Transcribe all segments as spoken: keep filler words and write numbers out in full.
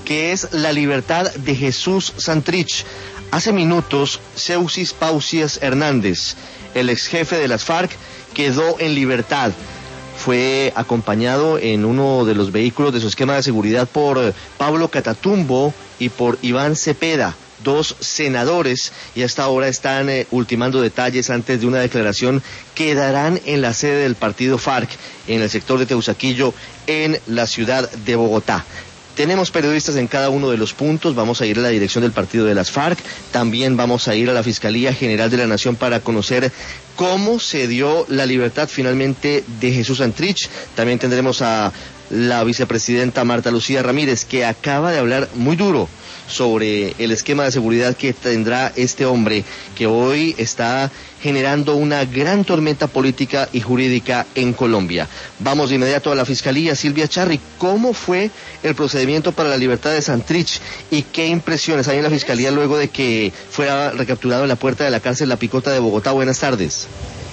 que es la libertad de Jesús Santrich. Hace minutos, Seusis Pausias Hernández, el ex jefe de las FARC, quedó en libertad. Fue acompañado en uno de los vehículos de su esquema de seguridad por Pablo Catatumbo y por Iván Cepeda, dos senadores, y hasta ahora están eh, ultimando detalles antes de una declaración que darán en la sede del partido FARC, en el sector de Teusaquillo, en la ciudad de Bogotá. Tenemos periodistas en cada uno de los puntos, vamos a ir a la dirección del partido de las FARC, también vamos a ir a la Fiscalía General de la Nación para conocer cómo se dio la libertad finalmente de Jesús Santrich. También tendremos a la vicepresidenta Marta Lucía Ramírez, que acaba de hablar muy duro sobre el esquema de seguridad que tendrá este hombre, que hoy está generando una gran tormenta política y jurídica en Colombia. Vamos de inmediato a la Fiscalía. Silvia Charri, ¿cómo fue el procedimiento para la libertad de Santrich y qué impresiones hay en la Fiscalía luego de que fuera recapturado en la puerta de la cárcel La Picota de Bogotá? Buenas tardes.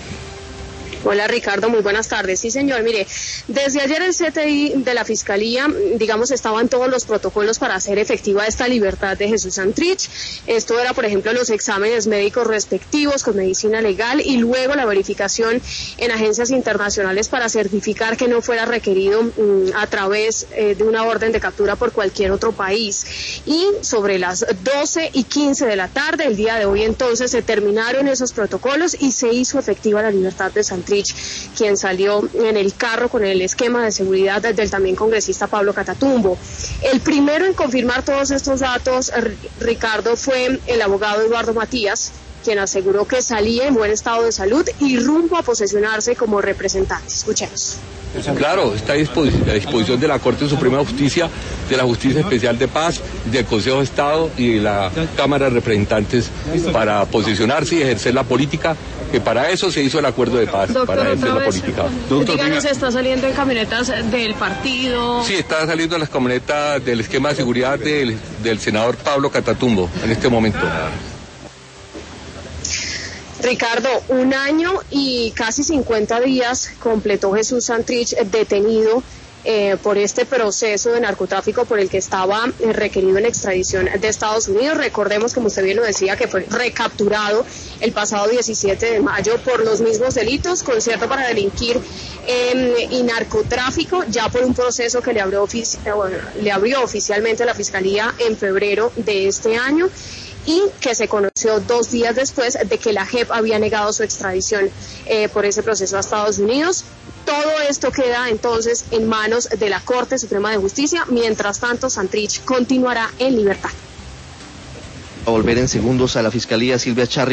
Hola Ricardo, muy buenas tardes. Sí señor, mire, desde ayer el C T I de la Fiscalía, digamos, estaban todos los protocolos para hacer efectiva esta libertad de Jesús Santrich. Esto era, por ejemplo, los exámenes médicos respectivos con medicina legal y luego la verificación en agencias internacionales para certificar que no fuera requerido um, a través eh, de una orden de captura por cualquier otro país. Y sobre las doce y quince de la tarde, el día de hoy entonces, se terminaron esos protocolos y se hizo efectiva la libertad de Santrich, quien salió en el carro con el esquema de seguridad del también congresista Pablo Catatumbo. El primero en confirmar todos estos datos, Ricardo, fue el abogado Eduardo Matías, quien aseguró que salía en buen estado de salud y rumbo a posesionarse como representante. Escuchemos. Claro, está a disposición de la Corte Suprema de Justicia, de la Justicia Especial de Paz, del Consejo de Estado y de la Cámara de Representantes para posicionarse y ejercer la política, que para eso se hizo el acuerdo de paz. Doctor, para ejercer la política. Doctor, díganos, ¿está saliendo en camionetas del partido? Sí, está saliendo en las camionetas del esquema de seguridad del, del senador Pablo Catatumbo en este momento. Ricardo, un año y casi cincuenta días completó Jesús Santrich detenido eh, por este proceso de narcotráfico por el que estaba eh, requerido en extradición de Estados Unidos. Recordemos, como usted bien lo decía, que fue recapturado el pasado diecisiete de mayo por los mismos delitos, concierto para delinquir eh, y narcotráfico, ya por un proceso que le abrió, ofici- bueno, le abrió oficialmente la Fiscalía en febrero de este año, y que se conoció dos días después de que la J E P había negado su extradición eh, por ese proceso a Estados Unidos. Todo esto queda entonces en manos de la Corte Suprema de Justicia. Mientras tanto, Santrich continuará en libertad. A volver en segundos a la Fiscalía, Silvia Charri.